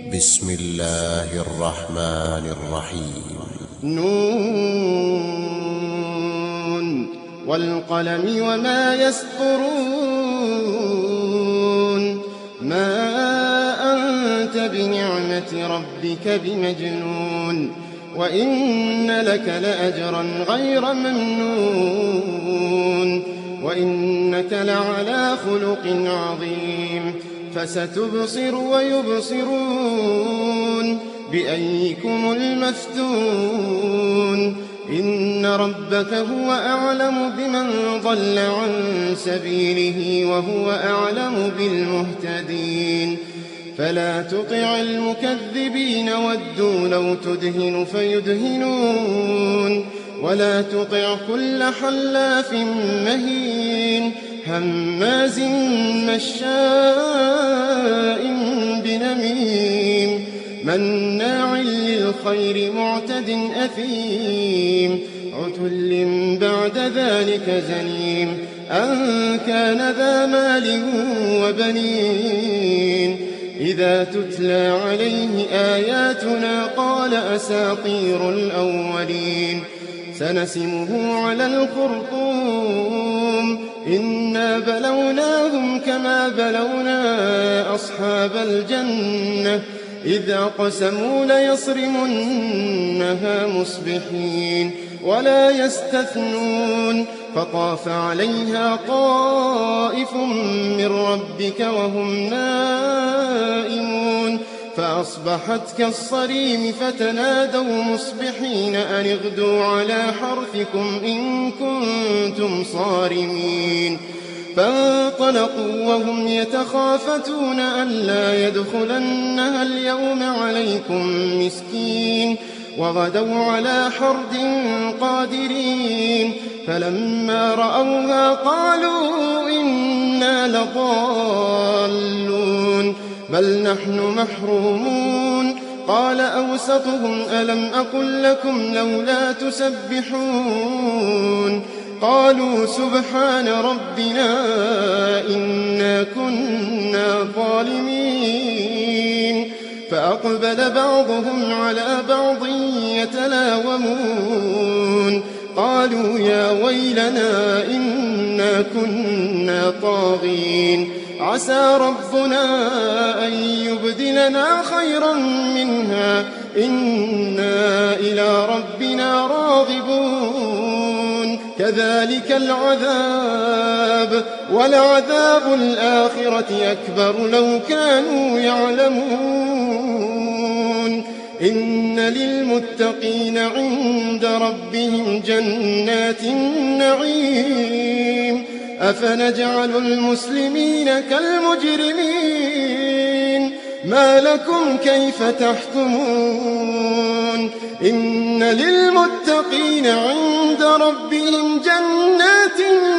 بسم الله الرحمن الرحيم. نون والقلم وما يسطرون ما أنت بنعمة ربك بمجنون وإن لك لأجرا غير ممنون وإنك لعلى خلق عظيم فستبصر ويبصرون بأيكم المفتون إن ربك هو أعلم بمن ضل عن سبيله وهو أعلم بالمهتدين فلا تطع المكذبين ودوا لو تدهن فيدهنون ولا تطع كل حلاف مهين هماز مشاء بنميم مناع للخير معتد أثيم عتل بعد ذلك زنيم أن كان ذا مال وبنين إذا تتلى عليه آياتنا قال أساطير الأولين سنسمه على الخرطوم إنا بلوناهم كما بلونا أصحاب الجنة إذ أقسموا ليصرمنها مصبحين ولا يستثنون فطاف عليها طائف من ربك وهم نائمون فأصبحت كالصريم فتنادوا مصبحين أن اغدوا على حرثكم إن كنتم صارمين فانطلقوا وهم يتخافتون ألا يدخلنها اليوم عليكم مسكين وغدوا على حرد قادرين فلما رأوها قالوا إنا لضالون بل نحن محرومون قال أوسطهم ألم أقل لكم لولا تسبحون قالوا سبحان ربنا إنا كنا ظالمين فأقبل بعضهم على بعض يتلاومون قالوا يا ويلنا إنا كنا طاغين عسى ربنا أن يبدلنا خيرا منها إنا إلى ربنا راغبون كذلك العذاب ولعذاب الآخرة أكبر لو كانوا يعلمون إن للمتقين عند ربهم جنات النعيم أفنجعل المسلمين كالمجرمين ما لكم كيف تحكمون إن للمتقين عند ربهم جنات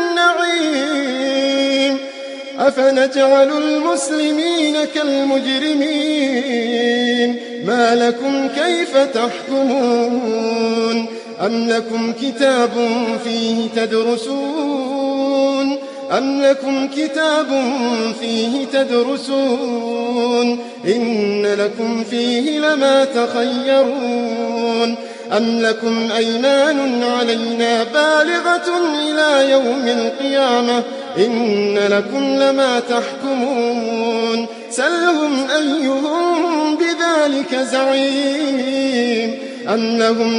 النعيم أفنجعل المسلمين كالمجرمين ما لكم كيف تحكمون أم لكم كتاب فيه تدرسون إن لكم فيه لما تخيرون أم لكم أيمان علينا بالغة إلى يوم القيامة إن لكم لما تحكمون سلهم أيهم بذلك زعيم أم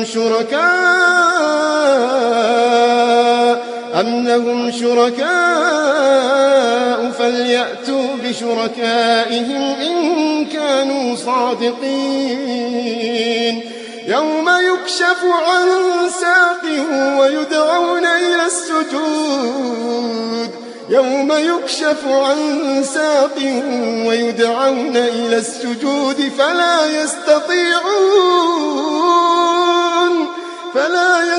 لهم شركاء فليأتوا بشركائهم إن كانوا صادقين يوم يكشف عن ساق ويدعون إلى السجود فلا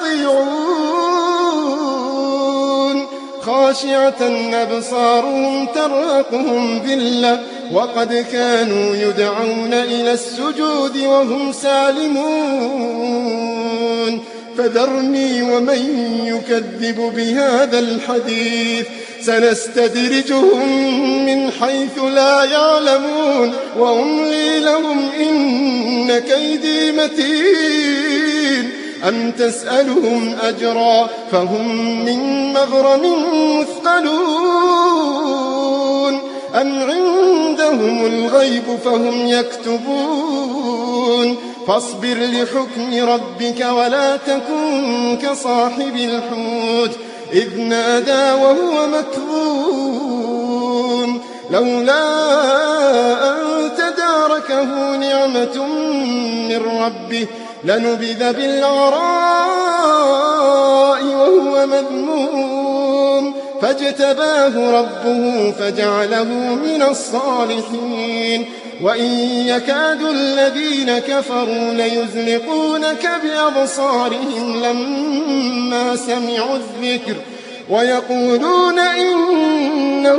يستطيعون خاشعة أبصارهم ترهقهم ذلة وقد كانوا يدعون إلى السجود وهم سالمون فذرني ومن يكذب بهذا الحديث سنستدرجهم من حيث لا يعلمون وأملي لهم إن كيدي متين أم تسألهم أجرا فهم من مغرم مثقلون أم عندهم الغيب فهم يكتبون فاصبر لحكم ربك ولا تكن كصاحب الحوت إذ نادى وهو مكظوم لولا أن تداركه نعمة من ربه لنبذ بالعراء وهو مذموم فاجتباه ربه فجعله من الصالحين وإن يكاد الذين كفروا ليزلقونك بأبصارهم لما سمعوا الذكر ويقولون إنه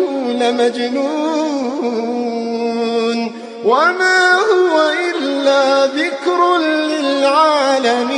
لمجنون وما هو إلا ذكر للعالمين.